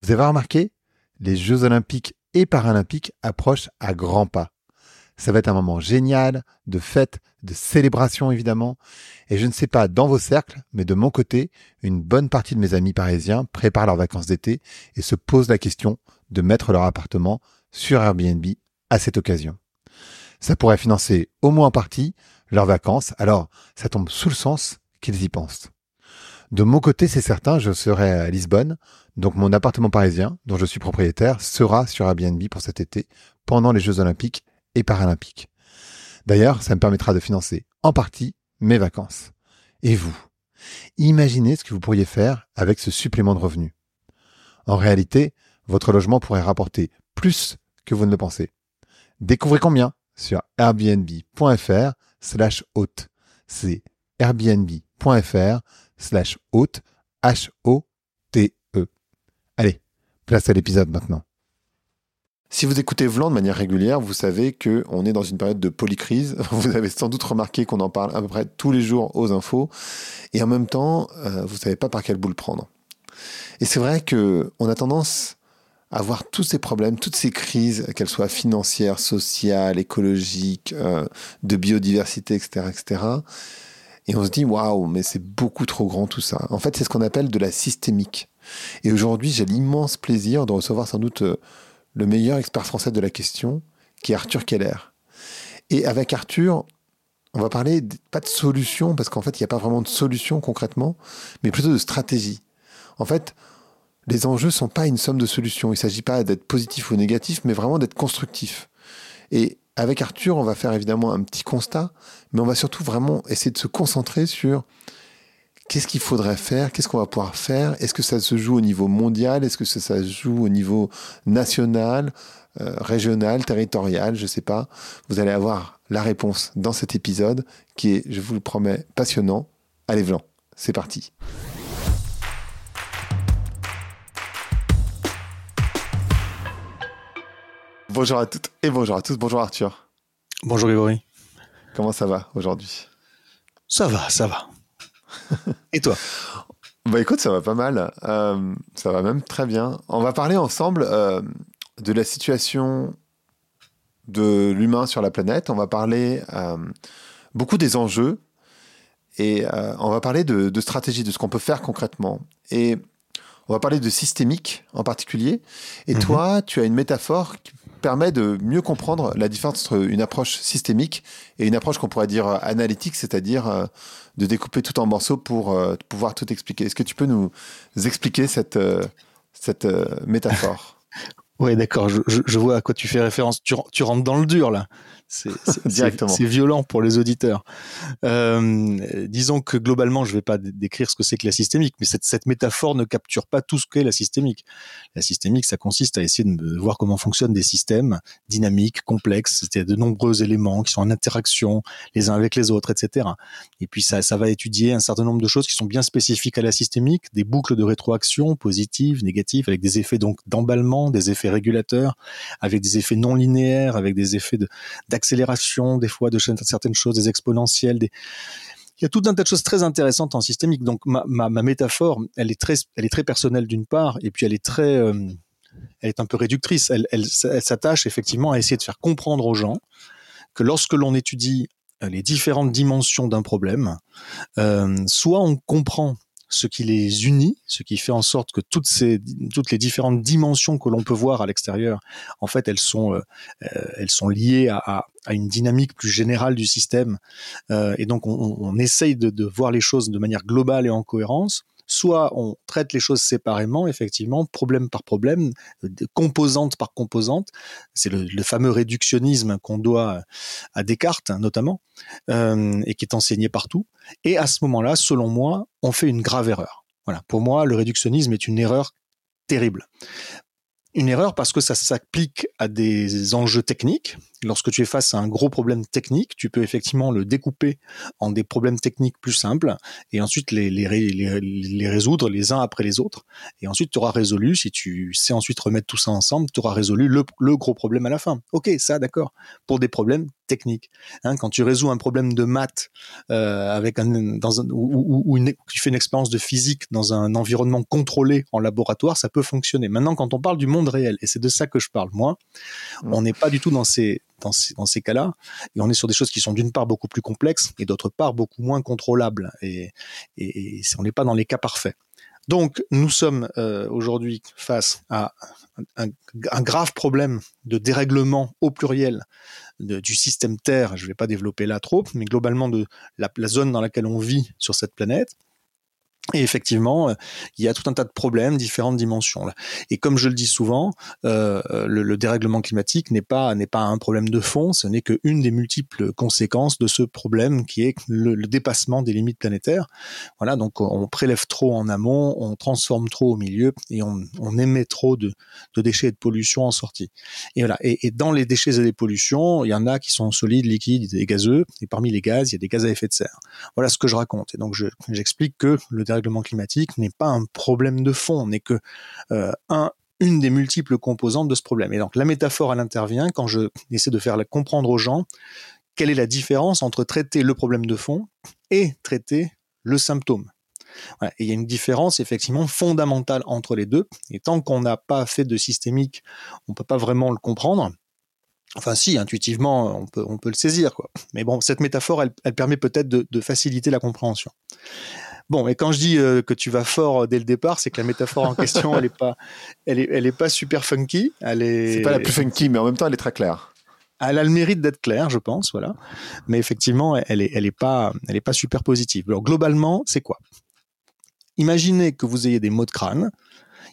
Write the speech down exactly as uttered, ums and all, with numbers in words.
Vous avez remarqué, les Jeux Olympiques et Paralympiques approchent à grands pas. Ça va être un moment génial, de fête, de célébration évidemment. Et je ne sais pas dans vos cercles, mais de mon côté, une bonne partie de mes amis parisiens préparent leurs vacances d'été et se posent la question de mettre leur appartement sur Airbnb à cette occasion. Ça pourrait financer au moins en partie leurs vacances, alors ça tombe sous le sens qu'ils y pensent. De mon côté, c'est certain, je serai à Lisbonne, donc mon appartement parisien, dont je suis propriétaire, sera sur Airbnb pour cet été, pendant les Jeux Olympiques et Paralympiques. D'ailleurs, ça me permettra de financer en partie mes vacances. Et vous, imaginez ce que vous pourriez faire avec ce supplément de revenus. En réalité, votre logement pourrait rapporter plus que vous ne le pensez. Découvrez combien sur airbnb.fr slash hôte. C'est airbnb.fr slash hôte, H O T E. Allez, place à l'épisode maintenant. Si vous écoutez Vlan de manière régulière, vous savez qu'on est dans une période de polycrise. Vous avez sans doute remarqué qu'on en parle à peu près tous les jours aux infos. Et en même temps, euh, vous ne savez pas par quel bout le prendre. Et c'est vrai qu'on a tendance à voir tous ces problèmes, toutes ces crises, qu'elles soient financières, sociales, écologiques, euh, de biodiversité, et cetera, et cetera. Et on se dit, waouh, mais c'est beaucoup trop grand tout ça. En fait, c'est ce qu'on appelle de la systémique. Et aujourd'hui, j'ai l'immense plaisir de recevoir sans doute euh, le meilleur expert français de la question, qui est Arthur Keller. Et avec Arthur, on va parler de, pas de solution, parce qu'en fait, il n'y a pas vraiment de solution concrètement, mais plutôt de stratégie. En fait, les enjeux ne sont pas une somme de solutions. Il ne s'agit pas d'être positif ou négatif, mais vraiment d'être constructif. Et avec Arthur, on va faire évidemment un petit constat, mais on va surtout vraiment essayer de se concentrer sur qu'est-ce qu'il faudrait faire, qu'est-ce qu'on va pouvoir faire, est-ce que ça se joue au niveau mondial, est-ce que ça, ça se joue au niveau national, euh, régional, territorial, je ne sais pas. Vous allez avoir la réponse dans cet épisode qui est, je vous le promets, passionnant. Allez, Vlan, c'est parti. Bonjour à toutes et bonjour à tous. Bonjour Arthur. Bonjour Grégory. Comment ça va aujourd'hui ? Ça va, ça va. Et toi ? Bah écoute, ça va pas mal. Euh, ça va même très bien. On va parler ensemble euh, de la situation de l'humain sur la planète. On va parler euh, beaucoup des enjeux et euh, on va parler de, de stratégie, de ce qu'on peut faire concrètement. Et on va parler de systémique en particulier. Et mm-hmm. toi, tu as une métaphore qui permet de mieux comprendre la différence entre une approche systémique et une approche qu'on pourrait dire analytique, c'est-à-dire euh, de découper tout en morceaux pour euh, pouvoir tout expliquer. Est-ce que tu peux nous expliquer cette, euh, cette euh, métaphore ? Oui, d'accord, je, je, je vois à quoi tu fais référence. Tu, tu rentres dans le dur, là. C'est, c'est, Directement. C'est, c'est violent pour les auditeurs. Euh, disons que globalement, je ne vais pas d- décrire ce que c'est que la systémique, mais cette, cette métaphore ne capture pas tout ce qu'est la systémique. La systémique, ça consiste à essayer de voir comment fonctionnent des systèmes dynamiques, complexes, c'est-à-dire de nombreux éléments qui sont en interaction les uns avec les autres, et cetera. Et puis ça, ça va étudier un certain nombre de choses qui sont bien spécifiques à la systémique, des boucles de rétroaction positives, négatives, avec des effets donc d'emballement, des effets régulateurs, avec des effets non linéaires, avec des effets de, d'accélération, des fois de certaines choses, des exponentielles, des... il y a tout un tas de choses très intéressantes en systémique. Donc ma, ma, ma métaphore, elle est très, elle est très personnelle d'une part, et puis elle est très, euh, elle est un peu réductrice. Elle, elle, elle s'attache effectivement à essayer de faire comprendre aux gens que lorsque l'on étudie les différentes dimensions d'un problème, euh, soit on comprend ce qui les unit, ce qui fait en sorte que toutes ces, toutes les différentes dimensions que l'on peut voir à l'extérieur, en fait, elles sont, euh, elles sont liées à, à, à une dynamique plus générale du système. Euh, et donc, on, on essaye de, de voir les choses de manière globale et en cohérence. Soit on traite les choses séparément, effectivement, problème par problème, composante par composante. C'est le, le fameux réductionnisme qu'on doit à Descartes, notamment, euh, et qui est enseigné partout. Et à ce moment-là, selon moi, on fait une grave erreur. Voilà. Pour moi, le réductionnisme est une erreur terrible. Une erreur parce que ça s'applique à des enjeux techniques. Lorsque tu es face à un gros problème technique, tu peux effectivement le découper en des problèmes techniques plus simples et ensuite les, les, les, les résoudre les uns après les autres. Et ensuite, tu auras résolu, si tu sais ensuite remettre tout ça ensemble, tu auras résolu le, le gros problème à la fin. Ok, ça, d'accord. Pour des problèmes technique. Hein, quand tu résous un problème de maths euh, avec un, dans un, ou, ou une, tu fais une expérience de physique dans un environnement contrôlé en laboratoire, ça peut fonctionner. Maintenant, quand on parle du monde réel, et c'est de ça que je parle, moi, mmh. on n'est pas du tout dans ces Dans ces, dans ces cas-là, et on est sur des choses qui sont d'une part beaucoup plus complexes et d'autre part beaucoup moins contrôlables, et, et, et on n'est pas dans les cas parfaits. Donc, nous sommes euh, aujourd'hui face à un, un grave problème de dérèglement au pluriel de, du système Terre. Je ne vais pas développer là trop, mais globalement de la, la zone dans laquelle on vit sur cette planète. Et effectivement, euh, il y a tout un tas de problèmes, différentes dimensions. Là. Et comme je le dis souvent, euh, le, le dérèglement climatique n'est pas n'est pas un problème de fond, ce n'est qu'une des multiples conséquences de ce problème qui est le, le dépassement des limites planétaires. Voilà, donc on prélève trop en amont, on transforme trop au milieu et on, on émet trop de, de déchets et de pollution en sortie. Et voilà. Et, et dans les déchets et les pollutions, il y en a qui sont solides, liquides et gazeux. Et parmi les gaz, il y a des gaz à effet de serre. Voilà ce que je raconte. Et donc je, j'explique que le dérèglement climatique n'est pas un problème de fond, n'est que euh, un, une des multiples composantes de ce problème. Et donc la métaphore, elle intervient quand je essaie de faire comprendre aux gens quelle est la différence entre traiter le problème de fond et traiter le symptôme. Voilà. Et il y a une différence effectivement fondamentale entre les deux, et tant qu'on n'a pas fait de systémique, on ne peut pas vraiment le comprendre. Enfin si, intuitivement, on peut, on peut le saisir, quoi. Mais bon, cette métaphore, elle, elle permet peut-être de, de faciliter la compréhension. Bon, et quand je dis euh, que tu vas fort dès le départ, c'est que la métaphore en question, elle est pas, elle est, elle est pas super funky. Elle est. C'est pas la plus funky, mais en même temps, elle est très claire. Elle a le mérite d'être claire, je pense, voilà. Mais effectivement, elle est, elle est pas, elle est pas super positive. Alors globalement, c'est quoi ? Imaginez que vous ayez des maux de crâne.